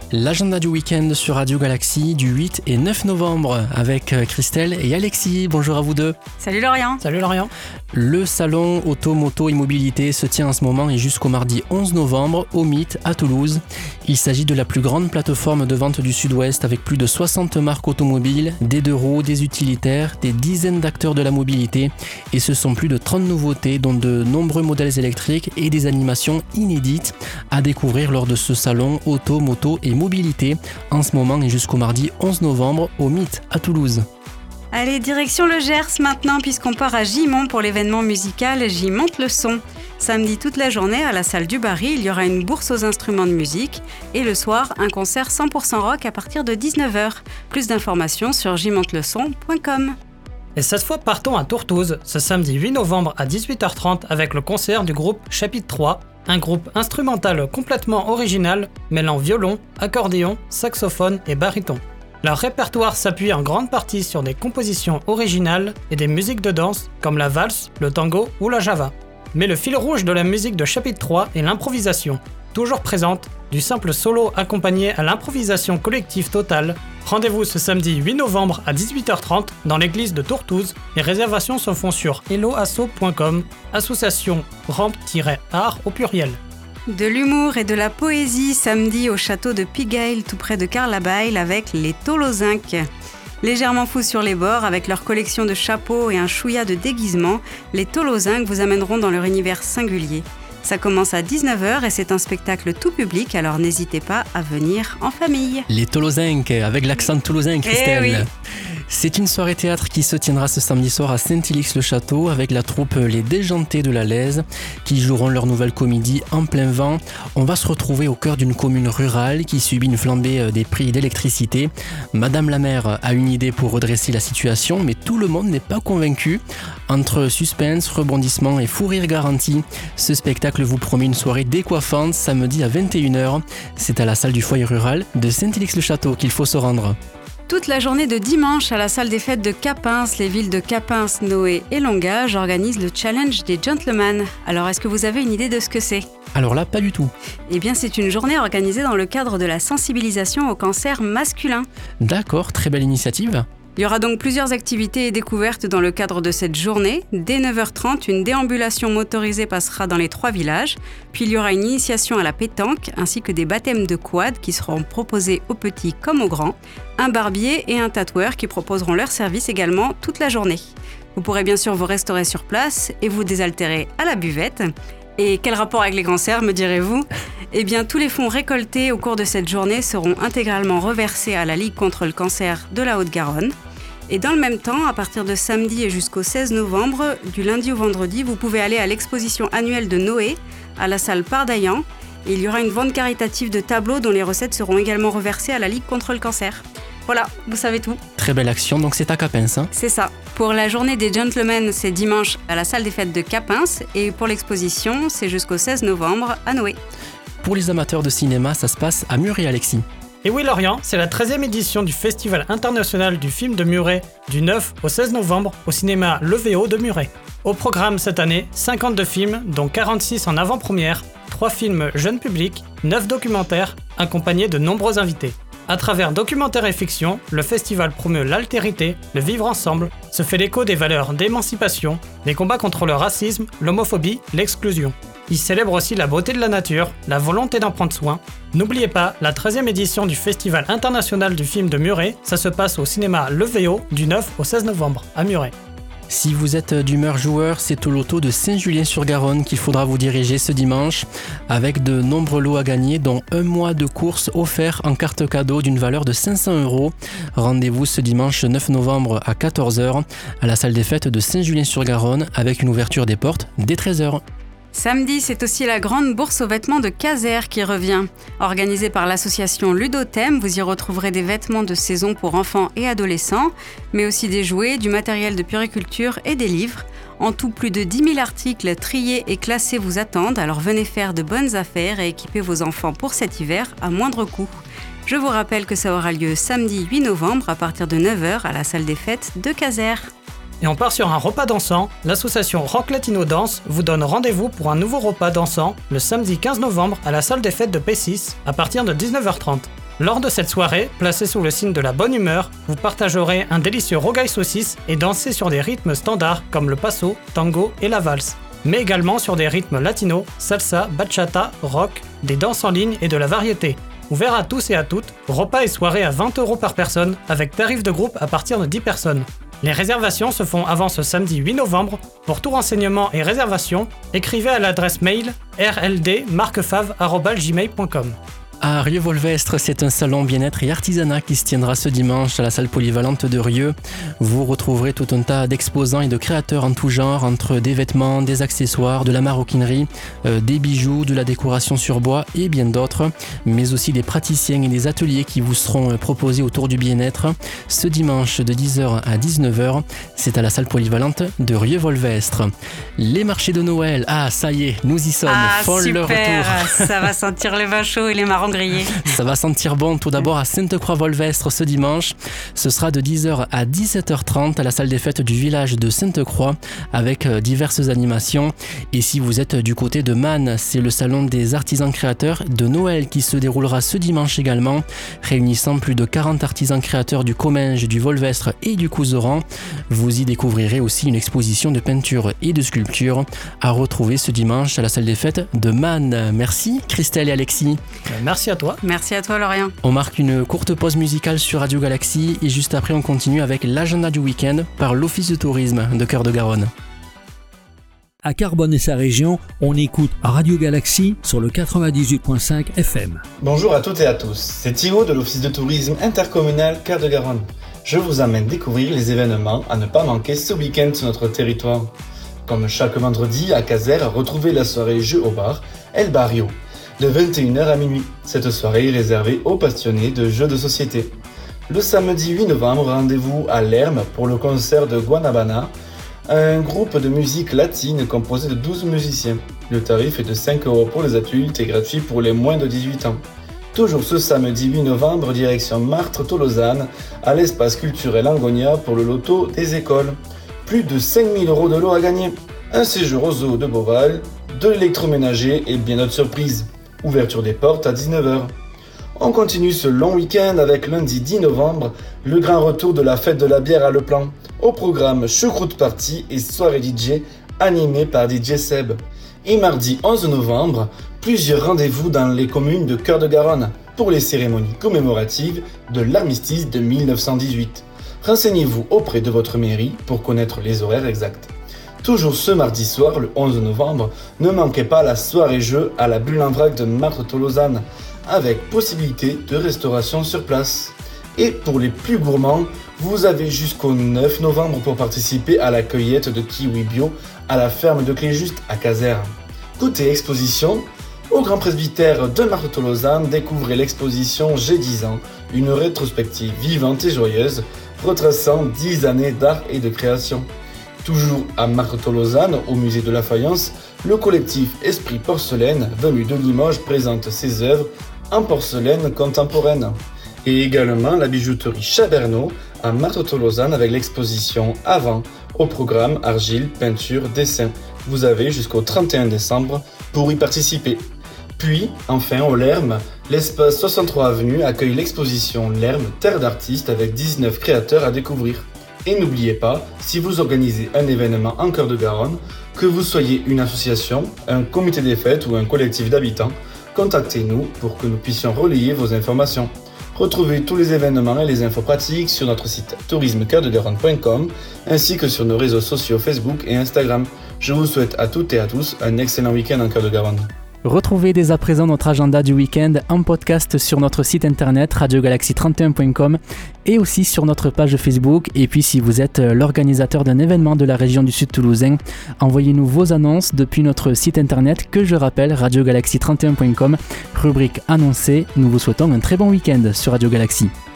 L'agenda du week-end sur Radio Galaxie du 8 et 9 novembre avec Christelle et Alexis. Bonjour à vous deux. Salut Lorient. Salut Lorient. Le salon Auto, Moto et Mobilité se tient en ce moment et jusqu'au mardi 11 novembre au Mythe à Toulouse. Il s'agit de la plus grande plateforme de vente du Sud-Ouest avec plus de 60 marques automobiles, des deux roues, des utilitaires, des dizaines d'acteurs de la mobilité et ce sont plus de 30 nouveautés dont de nombreux modèles électriques et des animations inédites à découvrir lors de ce salon Auto, Moto et Mobilité en ce moment et jusqu'au mardi 11 novembre au Mythe à Toulouse. Allez, direction le Gers maintenant puisqu'on part à Gimont pour l'événement musical J'y monte le son. Samedi toute la journée à la salle du Barry, il y aura une bourse aux instruments de musique et le soir, un concert 100% rock à partir de 19h. Plus d'informations sur jmontelesson.com. Et cette fois, partons à Tourtouze, ce samedi 8 novembre à 18h30 avec le concert du groupe Chapitre 3, un groupe instrumental complètement original, mêlant violon, accordéon, saxophone et baryton. Leur répertoire s'appuie en grande partie sur des compositions originales et des musiques de danse comme la valse, le tango ou la java. Mais le fil rouge de la musique de Chapitre 3 est l'improvisation, toujours présente, du simple solo accompagné à l'improvisation collective totale. Rendez-vous ce samedi 8 novembre à 18h30 dans l'église de Tourtouze. Les réservations se font sur helloasso.com, association rampe-art au pluriel. De l'humour et de la poésie samedi au château de Pigail tout près de Carlabail avec les Tolozinques. Légèrement fous sur les bords avec leur collection de chapeaux et un chouïa de déguisements, les Tolozinques vous amèneront dans leur univers singulier. Ça commence à 19h et c'est un spectacle tout public, alors n'hésitez pas à venir en famille. Les Tolozinques, avec l'accent toulousain, Christelle. Oui. C'est une soirée théâtre qui se tiendra ce samedi soir à Saint-Ilix-le-Château avec la troupe Les Déjantés de la Lèze qui joueront leur nouvelle comédie En plein vent. On va se retrouver au cœur d'une commune rurale qui subit une flambée des prix d'électricité. Madame la maire a une idée pour redresser la situation, mais tout le monde n'est pas convaincu. Entre suspense, rebondissement et fou rire garanti, ce spectacle vous promet une soirée décoiffante samedi à 21h. C'est à la salle du foyer rural de Saint-Ilix-le-Château qu'il faut se rendre. Toute la journée de dimanche à la salle des fêtes de Capins, les villes de Capins, Noé et Longage organisent le challenge des gentlemen. Alors est-ce que vous avez une idée de ce que c'est ? Alors là, pas du tout. Eh bien, c'est une journée organisée dans le cadre de la sensibilisation au cancer masculin. D'accord, très belle initiative. Il y aura donc plusieurs activités et découvertes dans le cadre de cette journée. Dès 9h30, une déambulation motorisée passera dans les 3 villages. Puis il y aura une initiation à la pétanque, ainsi que des baptêmes de quad qui seront proposés aux petits comme aux grands. Un barbier et un tatoueur qui proposeront leur service également toute la journée. Vous pourrez bien sûr vous restaurer sur place et vous désaltérer à la buvette. Et quel rapport avec les cancers, me direz-vous ? Eh bien, tous les fonds récoltés au cours de cette journée seront intégralement reversés à la Ligue contre le cancer de la Haute-Garonne. Et dans le même temps, à partir de samedi et jusqu'au 16 novembre, du lundi au vendredi, vous pouvez aller à l'exposition annuelle de Noé, à la salle Pardaillan. Et il y aura une vente caritative de tableaux dont les recettes seront également reversées à la Ligue contre le cancer. Voilà, vous savez tout. Très belle action, donc c'est à Capins, hein ? C'est ça. Pour la journée des gentlemen, c'est dimanche à la salle des fêtes de Capins. Et pour l'exposition, c'est jusqu'au 16 novembre à Noé. Pour les amateurs de cinéma, ça se passe à Muret, Alexis. Et oui Lorient, c'est la 13e édition du Festival international du film de Muret, du 9 au 16 novembre au cinéma Levéo de Muret. Au programme cette année, 52 films, dont 46 en avant-première, 3 films jeunes publics, 9 documentaires, accompagnés de nombreux invités. À travers documentaires et fiction, le festival promeut l'altérité, le vivre ensemble, se fait l'écho des valeurs d'émancipation, des combats contre le racisme, l'homophobie, l'exclusion. Il célèbre aussi la beauté de la nature, la volonté d'en prendre soin. N'oubliez pas, la 13e édition du Festival international du film de Muret, ça se passe au cinéma Levéo du 9 au 16 novembre à Muret. Si vous êtes d'humeur joueur, c'est au loto de Saint-Julien-sur-Garonne qu'il faudra vous diriger ce dimanche avec de nombreux lots à gagner dont un mois de course offert en carte cadeau d'une valeur de 500 €. Rendez-vous ce dimanche 9 novembre à 14h à la salle des fêtes de Saint-Julien-sur-Garonne avec une ouverture des portes dès 13h. Samedi, c'est aussi la grande bourse aux vêtements de Caser qui revient. Organisée par l'association Ludothème, vous y retrouverez des vêtements de saison pour enfants et adolescents, mais aussi des jouets, du matériel de puériculture et des livres. En tout, plus de 10 000 articles triés et classés vous attendent, alors venez faire de bonnes affaires et équiper vos enfants pour cet hiver à moindre coût. Je vous rappelle que ça aura lieu samedi 8 novembre à partir de 9h à la salle des fêtes de Caser. Et on part sur un repas dansant. L'association Rock Latino Danse vous donne rendez-vous pour un nouveau repas dansant le samedi 15 novembre à la salle des fêtes de P6 à partir de 19h30. Lors de cette soirée, placée sous le signe de la bonne humeur, vous partagerez un délicieux rogaille saucisse et danser sur des rythmes standards comme le paso, tango et la valse, mais également sur des rythmes latinos, salsa, bachata, rock, des danses en ligne et de la variété. Ouvert à tous et à toutes, repas et soirées à 20 € par personne, avec tarif de groupe à partir de 10 personnes. Les réservations se font avant ce samedi 8 novembre. Pour tout renseignement et réservation, écrivez à l'adresse mail rldmarquefave@gmail.com. À Rieux-Volvestre, c'est un salon bien-être et artisanat qui se tiendra ce dimanche à la salle polyvalente de Rieux. Vous retrouverez tout un tas d'exposants et de créateurs en tout genre, entre des vêtements, des accessoires, de la maroquinerie, des bijoux, de la décoration sur bois et bien d'autres, mais aussi des praticiens et des ateliers qui vous seront proposés autour du bien-être. Ce dimanche de 10h à 19h, c'est à la salle polyvalente de Rieux-Volvestre. Les marchés de Noël, ça y est, nous y sommes, font super, le retour. Ça va sentir les vins chauds et les marrons grillés. Ça va sentir bon. Tout d'abord à Sainte-Croix-Volvestre ce dimanche. Ce sera de 10h à 17h30 à la salle des fêtes du village de Sainte-Croix avec diverses animations. Et si vous êtes du côté de Man, c'est le salon des artisans créateurs de Noël qui se déroulera ce dimanche également, réunissant plus de 40 artisans créateurs du Comminges, du Volvestre et du Couserans. Vous y découvrirez aussi une exposition de peinture et de sculpture à retrouver ce dimanche à la salle des fêtes de Man. Merci Christelle et Alexis. Merci à toi. Merci à toi Lorient. On marque une courte pause musicale sur Radio Galaxy et juste après on continue avec l'agenda du week-end par l'Office de tourisme de Cœur-de-Garonne. À Carbone et sa région, on écoute Radio Galaxy sur le 98.5 FM. Bonjour à toutes et à tous, c'est Thibaut de l'Office de tourisme intercommunal Cœur-de-Garonne. Je vous amène découvrir les événements à ne pas manquer ce week-end sur notre territoire. Comme chaque vendredi à Caser, retrouvez la soirée Jeux au bar El Barrio, de 21h à minuit. Cette soirée est réservée aux passionnés de jeux de société. Le samedi 8 novembre, rendez-vous à Lerme pour le concert de Guanabana, un groupe de musique latine composé de 12 musiciens. Le tarif est de 5 € pour les adultes et gratuit pour les moins de 18 ans. Toujours ce samedi 8 novembre, direction Martres-Tolosane, à l'espace culturel Angonia pour le loto des écoles. Plus de 5 000 € de lot à gagner. Un séjour au zoo de Beauval, de l'électroménager et bien d'autres surprises. Ouverture des portes à 19h. On continue ce long week-end avec lundi 10 novembre, le grand retour de la fête de la bière à Le Plan. Au programme choucroute party et soirée DJ animée par DJ Seb. Et mardi 11 novembre, plusieurs rendez-vous dans les communes de Cœur-de-Garonne pour les cérémonies commémoratives de l'armistice de 1918. Renseignez-vous auprès de votre mairie pour connaître les horaires exacts. Toujours ce mardi soir, le 11 novembre, ne manquez pas la soirée jeu à la Bulle en Vrac de Martres-Tolosane, avec possibilité de restauration sur place. Et pour les plus gourmands, vous avez jusqu'au 9 novembre pour participer à la cueillette de kiwi bio à la ferme de Cléjuste à Caser. Côté exposition, au Grand Presbytère de Martres-Tolosane, découvrez l'exposition J'ai 10 ans, une rétrospective vivante et joyeuse retraçant 10 années d'art et de création. Toujours à Martres-Tolosane, au musée de la Faïence, le collectif Esprit Porcelaine, venu de Limoges, présente ses œuvres en porcelaine contemporaine. Et également la bijouterie Chabernaud à Martres-Tolosane avec l'exposition Avant, au programme argile, peinture, dessin. Vous avez jusqu'au 31 décembre pour y participer. Puis, enfin, au Lerme, l'espace 63 avenue accueille l'exposition Lerme Terre d'artistes avec 19 créateurs à découvrir. Et n'oubliez pas, si vous organisez un événement en Cœur-de-Garonne, que vous soyez une association, un comité des fêtes ou un collectif d'habitants, contactez-nous pour que nous puissions relayer vos informations. Retrouvez tous les événements et les infos pratiques sur notre site tourismecoeurdegaronne.com ainsi que sur nos réseaux sociaux Facebook et Instagram. Je vous souhaite à toutes et à tous un excellent week-end en Cœur-de-Garonne. Retrouvez dès à présent notre agenda du week-end en podcast sur notre site internet radiogalaxy31.com et aussi sur notre page Facebook. Et puis si vous êtes l'organisateur d'un événement de la région du Sud Toulousain, envoyez-nous vos annonces depuis notre site internet que je rappelle radiogalaxy31.com, rubrique annoncée. Nous vous souhaitons un très bon week-end sur Radio Galaxy.